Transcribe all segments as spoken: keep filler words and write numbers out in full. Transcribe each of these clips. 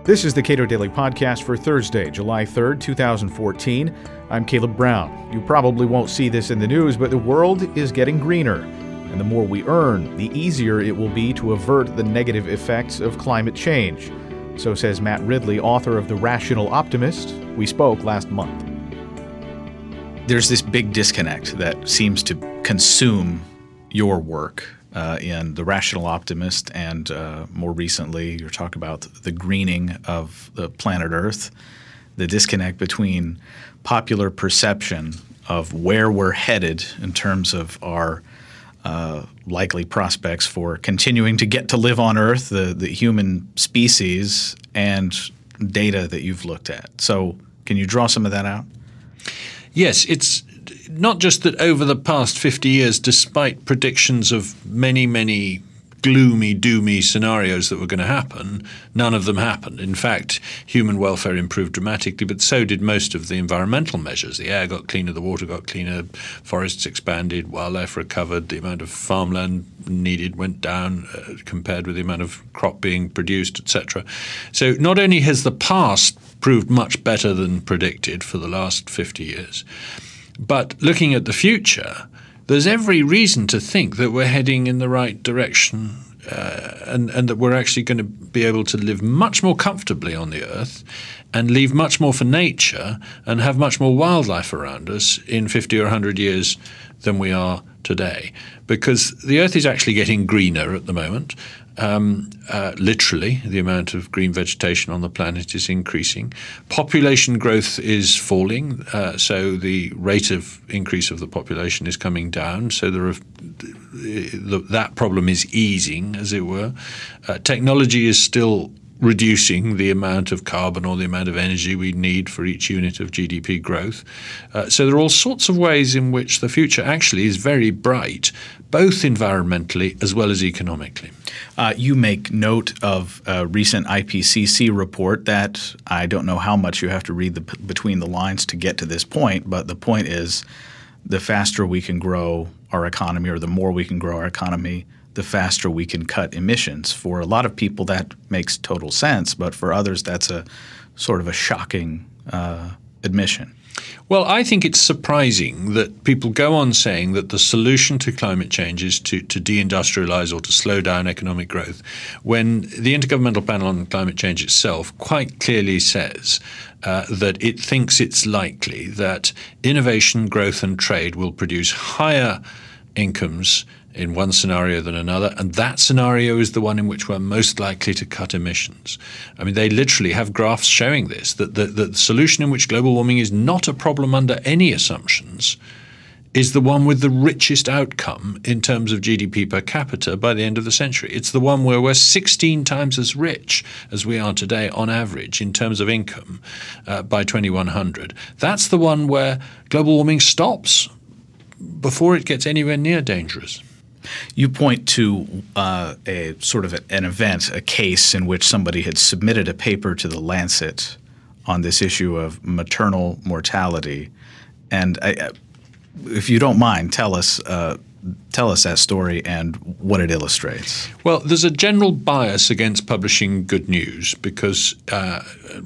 This is the Cato Daily Podcast for Thursday, July third, twenty fourteen. I'm Caleb Brown. You probably won't see this in the news, but the world is getting greener. And the more we earn, the easier it will be to avert the negative effects of climate change. So says Matt Ridley, author of The Rational Optimist. We spoke last month. There's this big disconnect that seems to consume your work uh, in The Rational Optimist, and uh, more recently you're talking about the greening of the planet Earth, the disconnect between popular perception of where we're headed in terms of our uh, likely prospects for continuing to get to live on Earth, the, the human species, and data that you've looked at. So can you draw some of that out? Yes, it's not just that over the past fifty years, despite predictions of many, many gloomy, doomy scenarios that were going to happen, none of them happened. In fact, human welfare improved dramatically, but so did most of the environmental measures. The air got cleaner, the water got cleaner, forests expanded, wildlife recovered, the amount of farmland needed went down uh, compared with the amount of crop being produced, et cetera. So not only has the past proved much better than predicted for the last fifty years, but looking at the future, there's every reason to think that we're heading in the right direction uh, and, and that we're actually going to be able to live much more comfortably on the Earth and leave much more for nature and have much more wildlife around us in fifty or one hundred years than we are today. Because the Earth is actually getting greener at the moment. Um, uh, literally, the amount of green vegetation on the planet is increasing. Population growth is falling, uh, so the rate of increase of the population is coming down. So there are, the, that problem is easing, as it were. Uh, technology is still reducing the amount of carbon or the amount of energy we need for each unit of G D P growth. Uh, so there are all sorts of ways in which the future actually is very bright, both environmentally as well as economically. Uh, you make note of a recent I P C C report that I don't know how much you have to read the, between the lines to get to this point, but the point is the faster we can grow our economy, or the more we can grow our economy, the faster we can cut emissions. For a lot of people, that makes total sense, but for others, that's a sort of a shocking uh, admission. Well, I think it's surprising that people go on saying that the solution to climate change is to, to deindustrialize or to slow down economic growth, when the Intergovernmental Panel on Climate Change itself quite clearly says uh, that it thinks it's likely that innovation, growth and trade will produce higher incomes in one scenario than another, and that scenario is the one in which we're most likely to cut emissions. I mean, they literally have graphs showing this, that the, the solution in which global warming is not a problem under any assumptions is the one with the richest outcome in terms of G D P per capita by the end of the century. It's the one where we're sixteen times as rich as we are today on average in terms of income uh, by twenty-one hundred. That's the one where global warming stops before it gets anywhere near dangerous. You point to uh, a sort of an event, a case in which somebody had submitted a paper to the Lancet on this issue of maternal mortality. And I, if you don't mind, tell us uh, tell us that story and what it illustrates. Well, there's a general bias against publishing good news because uh,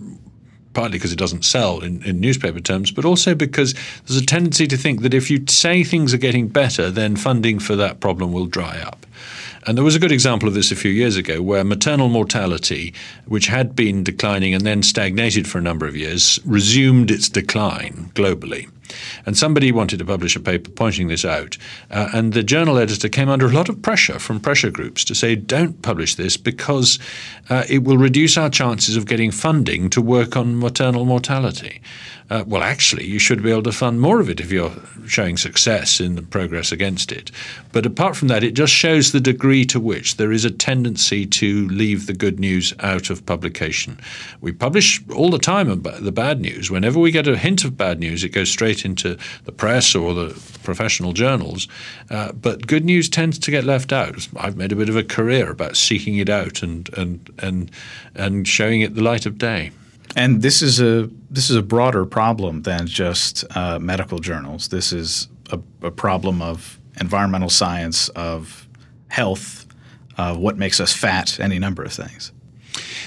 partly because it doesn't sell in, in newspaper terms, but also because there's a tendency to think that if you say things are getting better, then funding for that problem will dry up. And there was a good example of this a few years ago where maternal mortality, which had been declining and then stagnated for a number of years, resumed its decline globally. And somebody wanted to publish a paper pointing this out. Uh, and the journal editor came under a lot of pressure from pressure groups to say, don't publish this because uh, it will reduce our chances of getting funding to work on maternal mortality. Uh, well, actually, you should be able to fund more of it if you're showing success in the progress against it. But apart from that, it just shows the degree to which there is a tendency to leave the good news out of publication. We publish all the time about the bad news. Whenever we get a hint of bad news, it goes straight into the press or the professional journals. Uh, but good news tends to get left out. I've made a bit of a career about seeking it out and and and and showing it the light of day. And this is a this is a broader problem than just uh, medical journals. This is a, a problem of environmental science, of health, of what makes us fat, any number of things.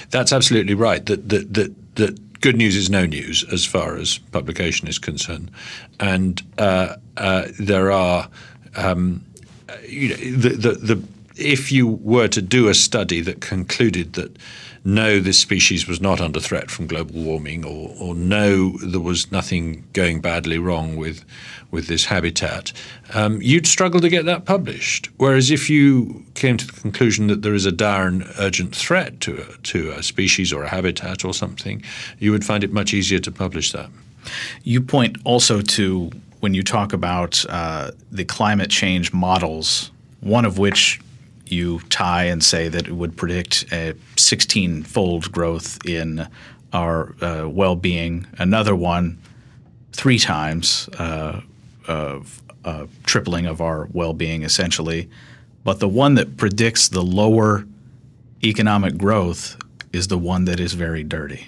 That's absolutely right. That that that that good news is no news as far as publication is concerned, and uh, uh, there are, um, you know, the, the the if you were to do a study that concluded that no, this species was not under threat from global warming, or, or no, there was nothing going badly wrong with with this habitat, um, you'd struggle to get that published. Whereas if you came to the conclusion that there is a dire and urgent threat to a, to a species or a habitat or something, you would find it much easier to publish that. You point also to, when you talk about uh, the climate change models, one of which you tie and say that it would predict a sixteen-fold growth in our uh, well-being. Another one, three times uh, of uh, tripling of our well-being, essentially. But the one that predicts the lower economic growth is the one that is very dirty.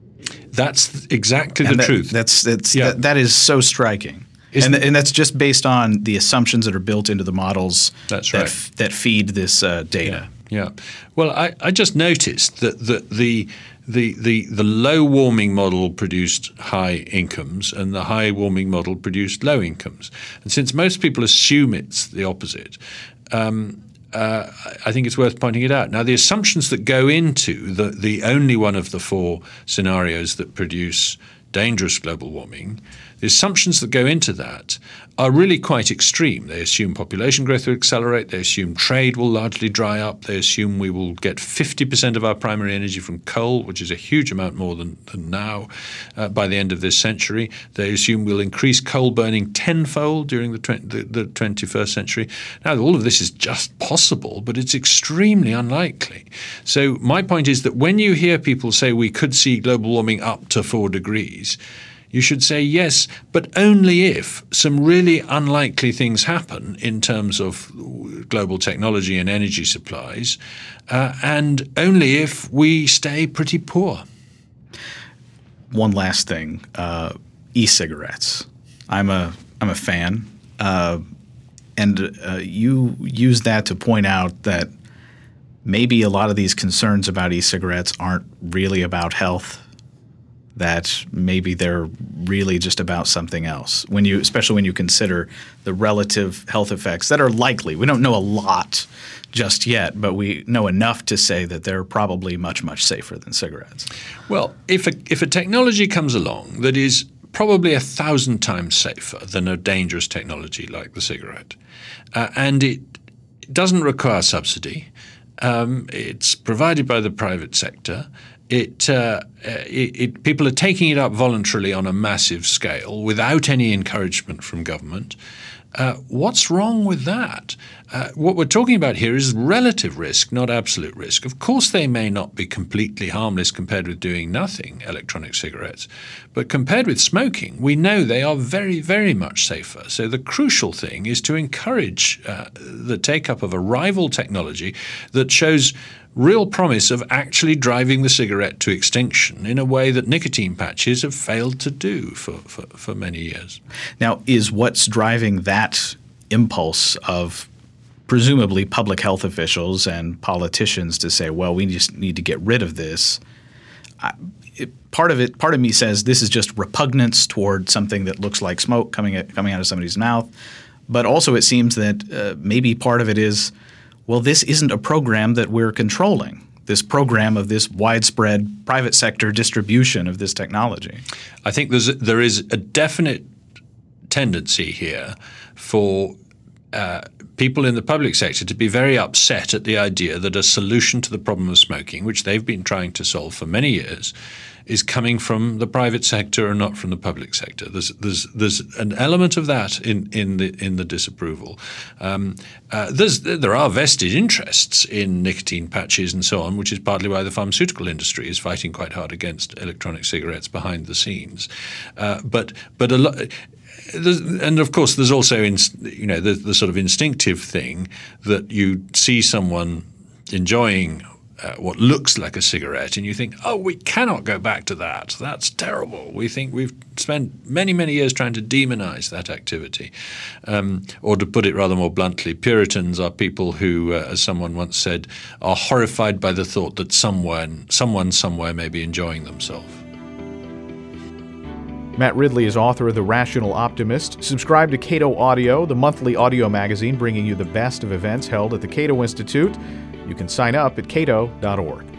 That's exactly and the that, truth. That's that's yeah. that, that is so striking. And, and that's just based on the assumptions that are built into the models that's that, right. f- that feed this uh, data. Yeah. yeah. Well, I, I just noticed that the, the the the the low warming model produced high incomes, and the high warming model produced low incomes. And since most people assume it's the opposite, um, uh, I think it's worth pointing it out. Now, the assumptions that go into the the only one of the four scenarios that produce dangerous global warming, the assumptions that go into that are really quite extreme. They assume population growth will accelerate. They assume trade will largely dry up. They assume we will get fifty percent of our primary energy from coal, which is a huge amount more than, than now, uh, by the end of this century. They assume we'll increase coal burning tenfold during the, tw- the, the twenty-first century. Now, all of this is just possible, but it's extremely unlikely. So my point is that when you hear people say we could see global warming up to four degrees, you should say yes, but only if some really unlikely things happen in terms of global technology and energy supplies, uh, and only if we stay pretty poor. One last thing, uh, e-cigarettes. I'm a I'm a fan, uh, and uh, you use that to point out that maybe a lot of these concerns about e-cigarettes aren't really about health. That maybe they're really just about something else. When you, especially when you consider the relative health effects that are likely. We don't know a lot just yet, but we know enough to say that they're probably much, much safer than cigarettes. Well, if a, if a technology comes along that is probably a thousand times safer than a dangerous technology like the cigarette, uh, and it doesn't require subsidy, um, it's provided by the private sector. It, uh, it, it people are taking it up voluntarily on a massive scale without any encouragement from government. Uh, what's wrong with that? Uh, what we're talking about here is relative risk, not absolute risk. Of course, they may not be completely harmless compared with doing nothing, electronic cigarettes, but compared with smoking, we know they are very, very much safer. So the crucial thing is to encourage uh, the take-up of a rival technology that shows real promise of actually driving the cigarette to extinction in a way that nicotine patches have failed to do for, for, for many years. Now, is what's driving that impulse of presumably public health officials and politicians to say, well, we just need to get rid of this, I, it, part of it, part of me says this is just repugnance toward something that looks like smoke coming at, coming out of somebody's mouth. But also it seems that uh, maybe part of it is, well, this isn't a program that we're controlling, this program of this widespread private sector distribution of this technology. I think there's a, there is a definite tendency here for uh, people in the public sector to be very upset at the idea that a solution to the problem of smoking, which they've been trying to solve for many years, is coming from the private sector and not from the public sector. There's there's there's an element of that in, in the in the disapproval. Um, uh, there's there are vested interests in nicotine patches and so on, which is partly why the pharmaceutical industry is fighting quite hard against electronic cigarettes behind the scenes. Uh, but but a lot. And of course, there's also in, you know the, the sort of instinctive thing that you see someone enjoying uh, what looks like a cigarette, and you think, oh, we cannot go back to that. That's terrible. We think we've spent many, many years trying to demonize that activity. Um, or to put it rather more bluntly, Puritans are people who, uh, as someone once said, are horrified by the thought that someone, someone somewhere may be enjoying themselves. Matt Ridley is author of The Rational Optimist. Subscribe to Cato Audio, the monthly audio magazine bringing you the best of events held at the Cato Institute. You can sign up at cato dot org.